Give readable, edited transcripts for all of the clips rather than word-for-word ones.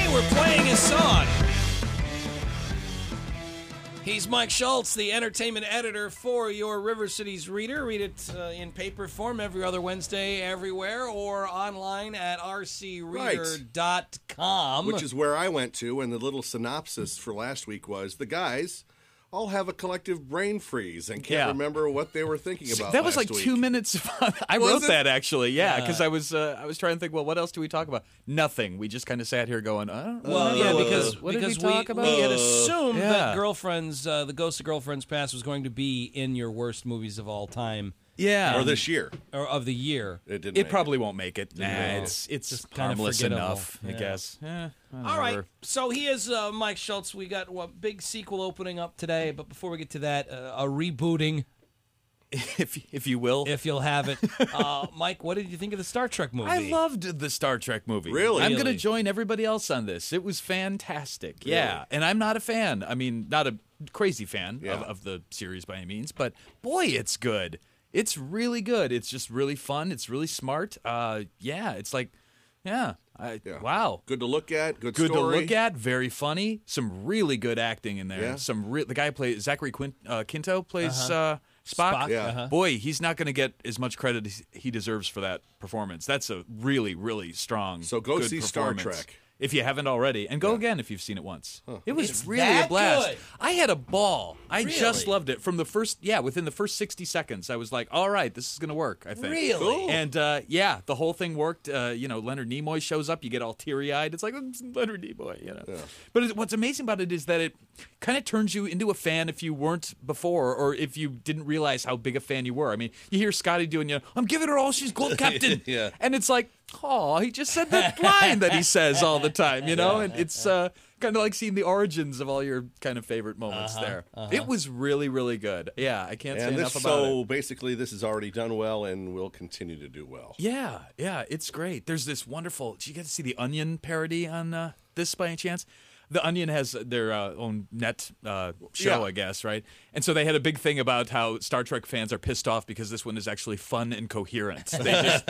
we're playing his song. He's Mike Schultz, the entertainment editor for your River Cities Reader. Read it in paper form every other Wednesday everywhere or online at rcreader.com. Which is where I went to, and the little synopsis for last week was the guys all have a collective brain freeze and can't remember what they were thinking about. That was last like week. 2 minutes. I wrote that actually, because I was trying to think. Well, what else do we talk about? Nothing. We just kind of sat here going, because what did we talk about? We had assumed that Girlfriends, the Ghost of Girlfriends Past was going to be in your worst movies of all time. Yeah, or this year, or of the year. It probably won't make it. It's just harmless enough, I guess. All right. So he is Mike Schultz. We got a big sequel opening up today, but before we get to that, a rebooting, if you will, if you'll have it. Mike, what did you think of the Star Trek movie? I loved the Star Trek movie. Really? I'm going to join everybody else on this. It was fantastic. Really? Yeah, and I'm not a fan. I mean, not a crazy fan of the series by any means, but boy, it's good. It's really good. It's just really fun. It's really smart. It's like, wow. Good to look at. Good to story. look at. Very funny. Some really good acting in there. Yeah. The guy plays Zachary Quinto plays Spock. Yeah. Boy, he's not going to get as much credit as he deserves for that performance. That's a really, really strong. So go good see Star performance. Trek. If you haven't already, and go again if you've seen it once. Huh. It was It's really that a blast. good? I had a ball. I Really? just loved it from the first. Within the first 60 seconds, I was like, "All right, this is going to work." I think. Really? Cool. And the whole thing worked. Leonard Nimoy shows up. You get all teary-eyed. It's like Leonard Nimoy, Yeah. But what's amazing about it is that it kind of turns you into a fan if you weren't before, or if you didn't realize how big a fan you were. I mean, you hear Scotty doing, I'm giving her all she's got, Captain. Yeah. And it's like, he just said that line that he says all the time, And it's kind of like seeing the origins of all your kind of favorite moments there. It was really, really good. Yeah, I can't say enough about it. So basically, this has already done well and will continue to do well. Yeah, it's great. There's this wonderful. Did you get to see the Onion parody on this by any chance? The Onion has their own net show, I guess, right? And so they had a big thing about how Star Trek fans are pissed off because this one is actually fun and coherent. They just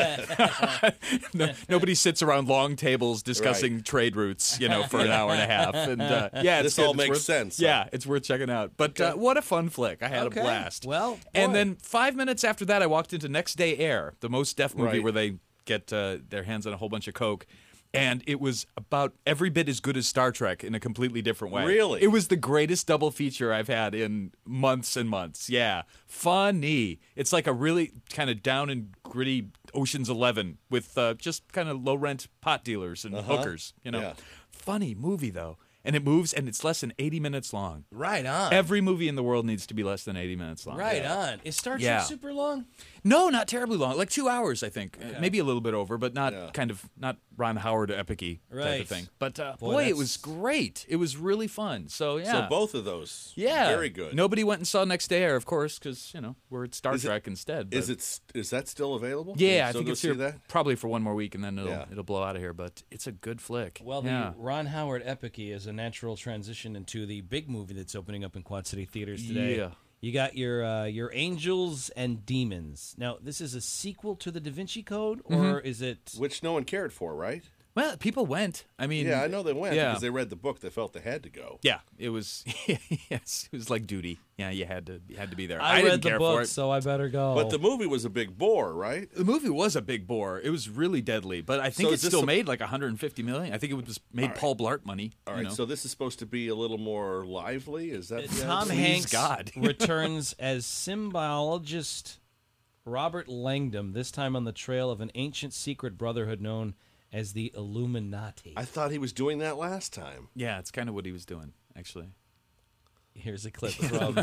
nobody sits around long tables discussing trade routes, for an hour and a half. And this all makes sense. Yeah, it's worth checking out. But what a fun flick! I had a blast. Well, and then 5 minutes after that, I walked into Next Day Air, the Mos Def movie Right. where they get their hands on a whole bunch of coke. And it was about every bit as good as Star Trek in a completely different way. Really? It was the greatest double feature I've had in months and months. Yeah. Funny. It's like a really kind of down and gritty Ocean's 11 with just kind of low-rent pot dealers and hookers, Yeah. Funny movie, though. And it moves, and it's less than 80 minutes long. Right on. Every movie in the world needs to be less than 80 minutes long. Right on. Is Star Trek super long? No, not terribly long. Like 2 hours, I think. Maybe a little bit over, but not not Ron Howard epic-y type of thing. But boy, it was great. It was really fun. So, yeah. So both of those. Yeah. Very good. Nobody went and saw Next Day Air, of course, because, we're at Star Trek instead. Is that still available? Yeah, I Can think you it's still here go see that? probably for one more week, and then it'll blow out of here. But it's a good flick. Well, the Ron Howard epic-y is a natural transition into the big movie that's opening up in Quad City theaters today. Yeah. You got your Angels and Demons. Now, this is a sequel to the Da Vinci Code, or is it? Which no one cared for, right? Well, people went. I mean, Yeah, I know they went because they read the book. They felt they had to go. Yeah, it was. Yes, it was like duty. Yeah, you had to be there. I didn't read the care book, for it. so I better go. But the movie was a big bore, right? The movie was a big bore. It was really deadly, but I think So it is this still made like $150 million. I think it was made Paul Blart money. All right, so this is supposed to be a little more lively. Is that Tom Please, Hanks God. returns as symbiologist Robert Langdon, this time on the trail of an ancient secret brotherhood known as the Illuminati. I thought he was doing that last time. Yeah, it's kind of what he was doing, actually. Here's a clip from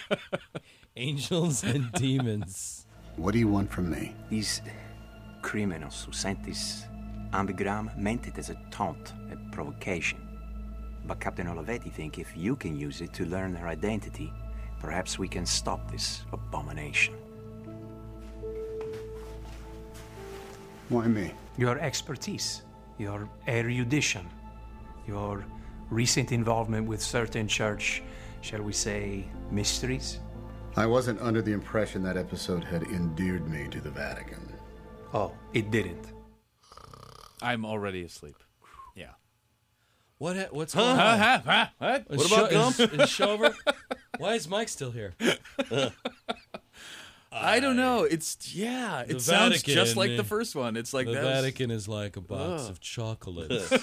Angels and Demons. What do you want from me? These criminals who sent this ambigram meant it as a taunt, a provocation. But Captain Olivetti think if you can use it to learn her identity, perhaps we can stop this abomination. Why me? Your expertise, your erudition, your recent involvement with certain church, shall we say, mysteries. I wasn't under the impression that episode had endeared me to the Vatican. Oh, it didn't. I'm already asleep. Yeah. What's going on? What? What about Gump? Is the show over? Why is Mike still here? I don't know. It sounds Vatican, just like the first one. It's like The that was- Vatican is like a box of chocolates.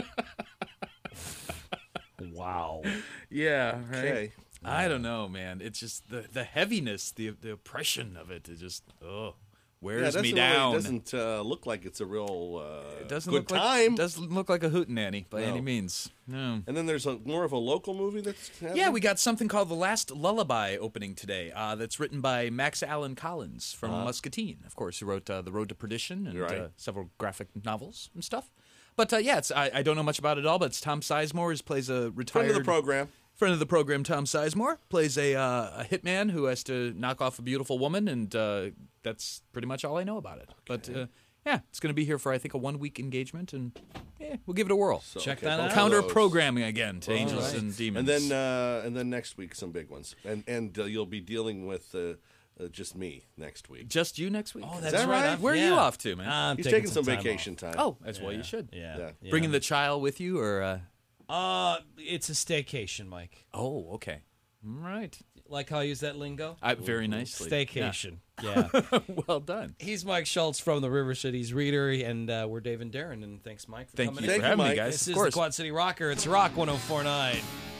Wow. Yeah, right. Okay. I don't know, man. It's just the heaviness, the oppression of it. It just wears me down. It doesn't look like it's a real It doesn't good look time. Like, doesn't look like a hootenanny by No. any means. No. And then there's more of a local movie that's happening? Yeah, we got something called The Last Lullaby opening today. That's written by Max Allan Collins from Muscatine, of course, who wrote The Road to Perdition and Right. several graphic novels and stuff. But I don't know much about it all. But it's Tom Sizemore, who plays a retired Friend of the program. Friend of the program, Tom Sizemore, plays a hitman who has to knock off a beautiful woman, and that's pretty much all I know about it. But it's going to be here for, I think, a 1-week engagement, and we'll give it a whirl. So, Check okay, that both out. of Counter those. programming again to Angels and Demons. And then next week some big ones. And you'll be dealing with just me next week. Just you next week? Oh, that that's right? right. Where are you off to, man? I'm He's taking some time vacation time. Oh, as well you should. off. Yeah. Bringing the child with you, or? It's a staycation, Mike. Oh, okay. All right. Like how I use that lingo? Very nicely. Staycation. Yeah. Yeah. Well done. He's Mike Schultz from the River Cities Reader, and we're Dave and Darren. And thanks, Mike, for Thank coming you in. for Thank you, having me, Mike. guys. This Of is course. the Quad City Rocker. It's Rock 104.9.